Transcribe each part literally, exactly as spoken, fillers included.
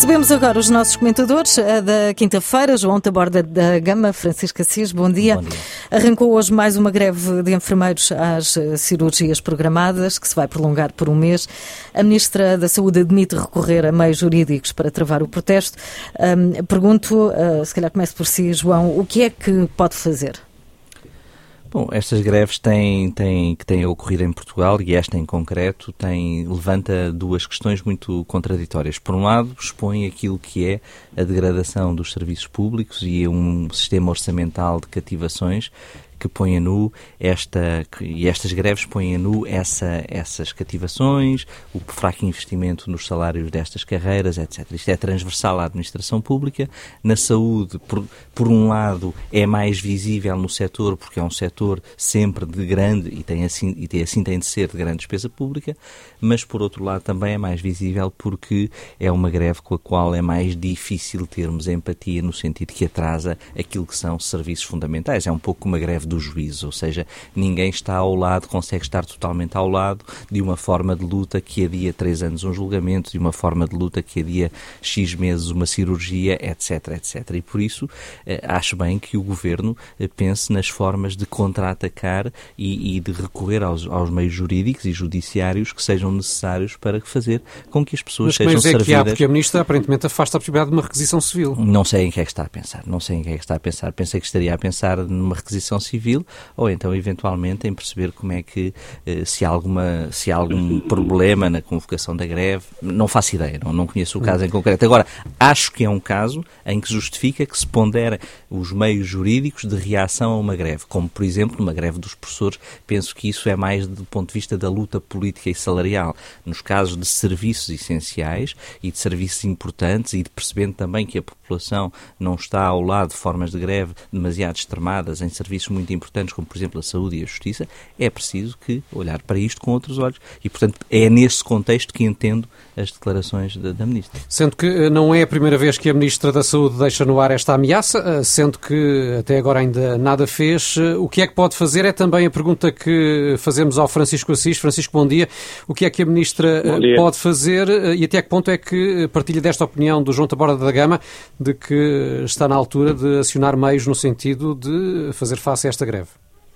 Recebemos agora os nossos comentadores da quinta-feira, João Taborda da Gama, Francisco Assis, bom dia. Bom dia. Arrancou hoje mais uma greve de enfermeiros às cirurgias programadas, que se vai prolongar por um mês. A Ministra da Saúde admite recorrer a meios jurídicos para travar o protesto. Um, pergunto, uh, se calhar começo por si, João, o que é que pode fazer? Bom, estas greves têm, têm, que têm ocorrido em Portugal, e esta em concreto tem, levanta duas questões muito contraditórias. Por um lado, expõe aquilo que é a degradação dos serviços públicos e um sistema orçamental de cativações que põe a nu esta, e estas greves põem a nu essa, essas cativações, o fraco investimento nos salários destas carreiras, etcétera. Isto é transversal à administração pública. Na saúde, por, por um lado, é mais visível no setor, porque é um setor sempre de grande, e, tem assim, e tem, assim tem de ser, de grande despesa pública, mas por outro lado também é mais visível porque é uma greve com a qual é mais difícil termos empatia, no sentido que atrasa aquilo que são serviços fundamentais. É um pouco uma greve do juízo, ou seja, ninguém está ao lado, consegue estar totalmente ao lado de uma forma de luta que adia três anos um julgamento, de uma forma de luta que adia X meses uma cirurgia, etc, etcétera. E por isso eh, acho bem que o Governo eh, pense nas formas de contra-atacar e, e de recorrer aos, aos meios jurídicos e judiciários que sejam necessários para fazer com que as pessoas Mas sejam é servidas. Que há, porque a Ministra aparentemente afasta a possibilidade de uma requisição civil. Não sei em que é que está a pensar, não sei em que é que está a pensar. Pensei que estaria a pensar numa requisição civil, ou então, eventualmente, em perceber como é que, se há, alguma, se há algum problema na convocação da greve. Não faço ideia, não, não conheço o caso em concreto. Agora, acho que é um caso em que justifica que se ponderem os meios jurídicos de reação a uma greve, como, por exemplo, numa greve dos professores. Penso que isso é mais do ponto de vista da luta política e salarial. Nos casos de serviços essenciais e de serviços importantes, e de percebendo também que a população não está ao lado de formas de greve demasiado extremadas em serviços muito importantes, como por exemplo a saúde e a justiça, é preciso que olhar para isto com outros olhos. E, portanto, é nesse contexto que entendo as declarações da, da Ministra. Sendo que não é a primeira vez que a Ministra da Saúde deixa no ar esta ameaça, sendo que até agora ainda nada fez, o que é que pode fazer? É também a pergunta que fazemos ao Francisco Assis. Francisco, bom dia. O que é que a Ministra pode fazer e até que ponto é que partilha desta opinião do João Taborda da Gama de que está na altura de acionar meios no sentido de fazer face a esta greve?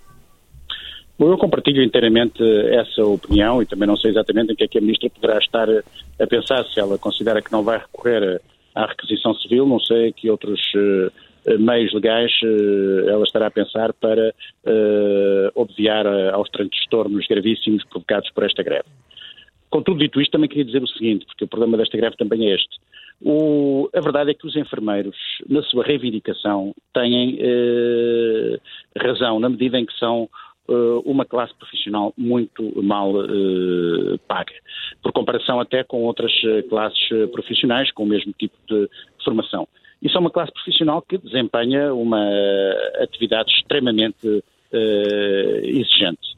Bom, eu compartilho inteiramente essa opinião e também não sei exatamente em que é que a Ministra poderá estar a pensar, se ela considera que não vai recorrer à requisição civil, não sei que outros uh, meios legais uh, ela estará a pensar para uh, obviar aos transtornos gravíssimos provocados por esta greve. Contudo, dito isto, também queria dizer o seguinte, porque o problema desta greve também é este. O, a verdade é que os enfermeiros, na sua reivindicação, têm uh, razão, na medida em que são uh, uma classe profissional muito mal uh, paga, por comparação até com outras classes profissionais com o mesmo tipo de formação. Isso é uma classe profissional que desempenha uma atividade extremamente Uh, exigente.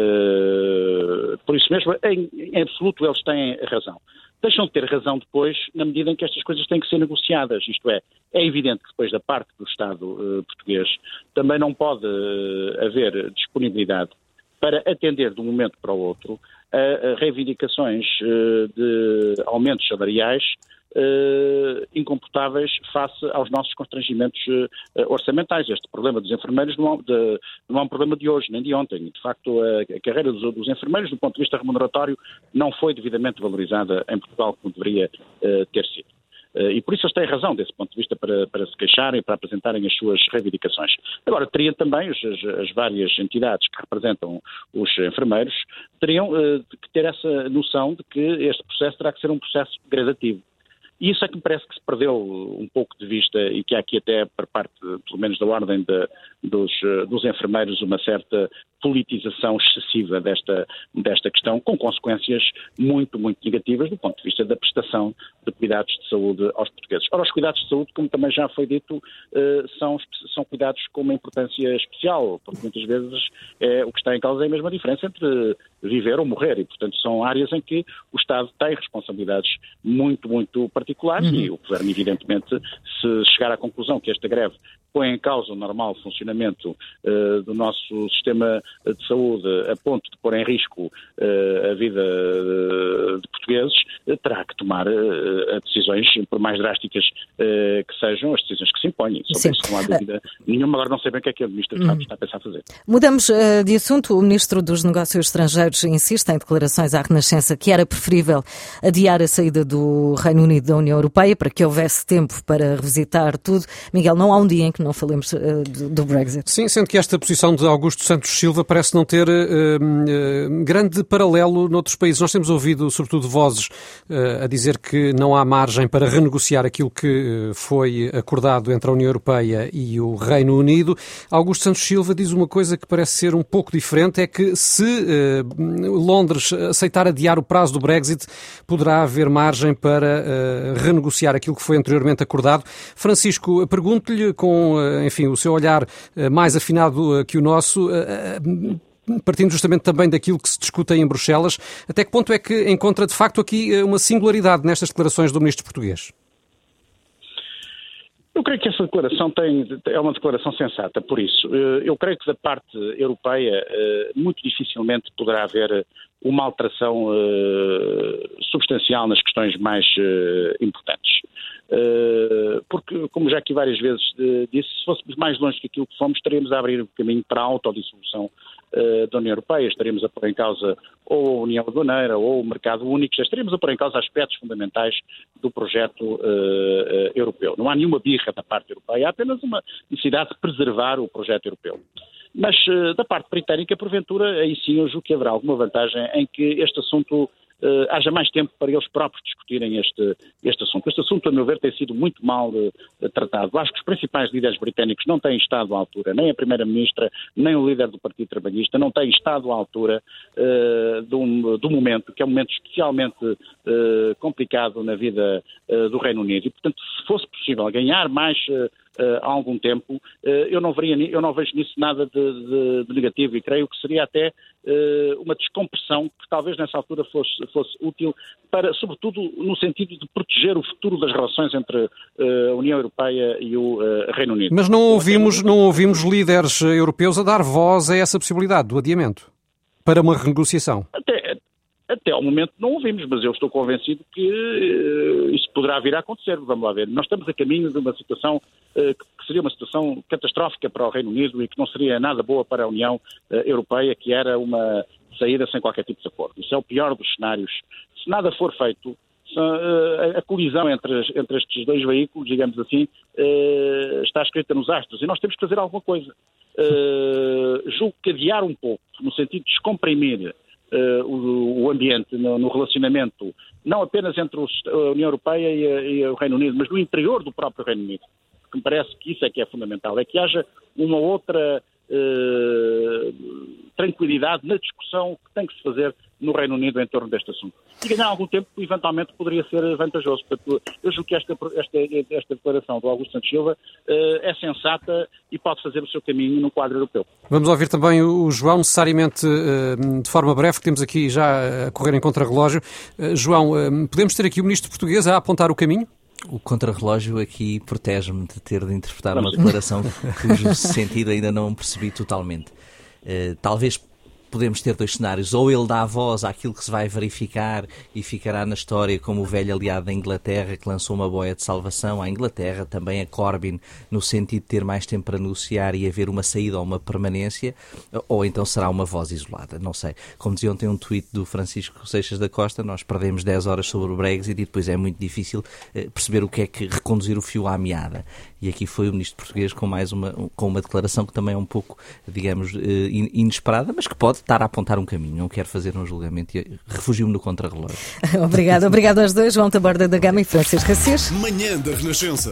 Uh, por isso mesmo, em, em absoluto, eles têm razão. Deixam de ter razão depois, na medida em que estas coisas têm que ser negociadas. Isto é, é evidente que depois da parte do Estado uh, português também não pode uh, haver disponibilidade para atender de um momento para o outro a, a reivindicações uh, de aumentos salariais Uh, incomportáveis face aos nossos constrangimentos uh, orçamentais. Este problema dos enfermeiros não é, de, não é um problema de hoje, nem de ontem. De facto, a, a carreira dos, dos enfermeiros, do ponto de vista remuneratório, não foi devidamente valorizada em Portugal como deveria uh, ter sido. Uh, e por isso eles têm razão desse ponto de vista para, para se queixarem, para apresentarem as suas reivindicações. Agora, teriam também, os, as, as várias entidades que representam os enfermeiros, teriam uh, que ter essa noção de que este processo terá que ser um processo gradativo. E isso é que me parece que se perdeu um pouco de vista e que há aqui até, por parte, pelo menos da ordem de, dos, dos enfermeiros, uma certa politização excessiva desta, desta questão, com consequências muito, muito negativas do ponto de vista da prestação de cuidados de saúde aos portugueses. Ora, os cuidados de saúde, como também já foi dito, são, são cuidados com uma importância especial, porque muitas vezes é, o que está em causa é a mesma diferença entre viver ou morrer, e portanto são áreas em que o Estado tem responsabilidades muito, muito particulares, uhum. E o Governo, evidentemente, se chegar à conclusão que esta greve põe em causa o normal funcionamento uh, do nosso sistema de saúde a ponto de pôr em risco uh, a vida uh, de portugueses, uh, terá que tomar uh, decisões, por mais drásticas uh, que sejam, as decisões que se impõem. Sobre isso não há dúvida nenhuma. Agora não sei bem o que é que o Ministro de Estado está a pensar fazer. Mudamos uh, de assunto. O Ministro dos Negócios Estrangeiros insiste em declarações à Renascença que era preferível adiar a saída do Reino Unido da União Europeia para que houvesse tempo para revisitar tudo. Miguel, não há um dia em que não falemos uh, do, do Brexit. Sim, sendo que esta posição de Augusto Santos Silva parece não ter uh, uh, grande paralelo noutros países. Nós temos ouvido, sobretudo, vozes uh, a dizer que não há margem para renegociar aquilo que uh, foi acordado entre a União Europeia e o Reino Unido. Augusto Santos Silva diz uma coisa que parece ser um pouco diferente, é que se uh, Londres aceitar adiar o prazo do Brexit, poderá haver margem para uh, renegociar aquilo que foi anteriormente acordado. Francisco, pergunto-lhe, com uh, enfim, o seu olhar uh, mais afinado uh, que o nosso, uh, partindo justamente também daquilo que se discute em Bruxelas, até que ponto é que encontra de facto aqui uh, uma singularidade nestas declarações do Ministro português? Eu creio que essa declaração tem, é uma declaração sensata, por isso. Eu creio que da parte europeia muito dificilmente poderá haver uma alteração substancial nas questões mais importantes. Porque, como já aqui várias vezes disse, se fôssemos mais longe que aquilo que fomos, estaríamos a abrir o caminho para a autodissolução da União Europeia, estaríamos a pôr em causa ou a União Aduaneira ou o mercado único, estaríamos a pôr em causa aspectos fundamentais do projeto uh, uh, europeu. Não há nenhuma birra da parte europeia, há apenas uma necessidade de preservar o projeto europeu. Mas uh, da parte britânica, porventura, aí sim eu julgo que haverá alguma vantagem em que este assunto Uh, haja mais tempo para eles próprios discutirem este, este assunto. Este assunto, a meu ver, tem sido muito mal uh, tratado. Acho que os principais líderes britânicos não têm estado à altura, nem a Primeira-Ministra, nem o líder do Partido Trabalhista, não têm estado à altura uh, do, do momento, que é um momento especialmente uh, complicado na vida uh, do Reino Unido. E, portanto, se fosse possível ganhar mais uh, Uh, há algum tempo, uh, eu, não veria, eu não vejo nisso nada de, de, de negativo e creio que seria até uh, uma descompressão que talvez nessa altura fosse, fosse útil para, sobretudo, no sentido de proteger o futuro das relações entre uh, a União Europeia e o uh, Reino Unido. Mas não ouvimos, não ouvimos líderes europeus a dar voz a essa possibilidade do adiamento para uma renegociação. Até, Até ao momento não ouvimos, mas eu estou convencido que uh, isso poderá vir a acontecer. Vamos lá ver. Nós estamos a caminho de uma situação uh, que seria uma situação catastrófica para o Reino Unido e que não seria nada boa para a União uh, Europeia, que era uma saída sem qualquer tipo de acordo. Isso é o pior dos cenários. Se nada for feito, se, uh, a, a colisão entre, as, entre estes dois veículos, digamos assim, uh, está escrita nos astros e nós temos que fazer alguma coisa. Uh, julgo que adiar um pouco, no sentido de descomprimir Uh, o, o ambiente no, no relacionamento, não apenas entre os, a União Europeia e, a, e o Reino Unido, mas no interior do próprio Reino Unido. Porque me parece que isso é que é fundamental, é que haja uma outra uh, tranquilidade na discussão que tem que se fazer no Reino Unido em torno deste assunto. E ganhar algum tempo, eventualmente, poderia ser vantajoso. Portanto, eu julgo que esta, esta, esta declaração do Augusto Santos Silva uh, é sensata e pode fazer o seu caminho no quadro europeu. Vamos ouvir também o João, necessariamente uh, de forma breve, que temos aqui já a correr em contrarrelógio. Uh, João, uh, podemos ter aqui o Ministro português a apontar o caminho? O contrarrelógio aqui protege-me de ter de interpretar uma declaração cujo sentido ainda não percebi totalmente. Uh, talvez podemos ter dois cenários, ou ele dá voz àquilo que se vai verificar e ficará na história como o velho aliado da Inglaterra que lançou uma boia de salvação à Inglaterra, também a Corbyn, no sentido de ter mais tempo para negociar e haver uma saída ou uma permanência, ou então será uma voz isolada, não sei. Como dizia ontem um tweet do Francisco Seixas da Costa, nós perdemos dez horas sobre o Brexit e depois é muito difícil perceber o que é que reconduzir o fio à meada. E aqui foi o Ministro português com mais uma, com uma declaração que também é um pouco, digamos, inesperada, mas que pode estar a apontar um caminho. Não quero fazer um julgamento e refugio-me no contrarrelógio. Obrigado, obrigado aos dois, João Taborda da Gama e Francisco Assis. Manhã da Renascença.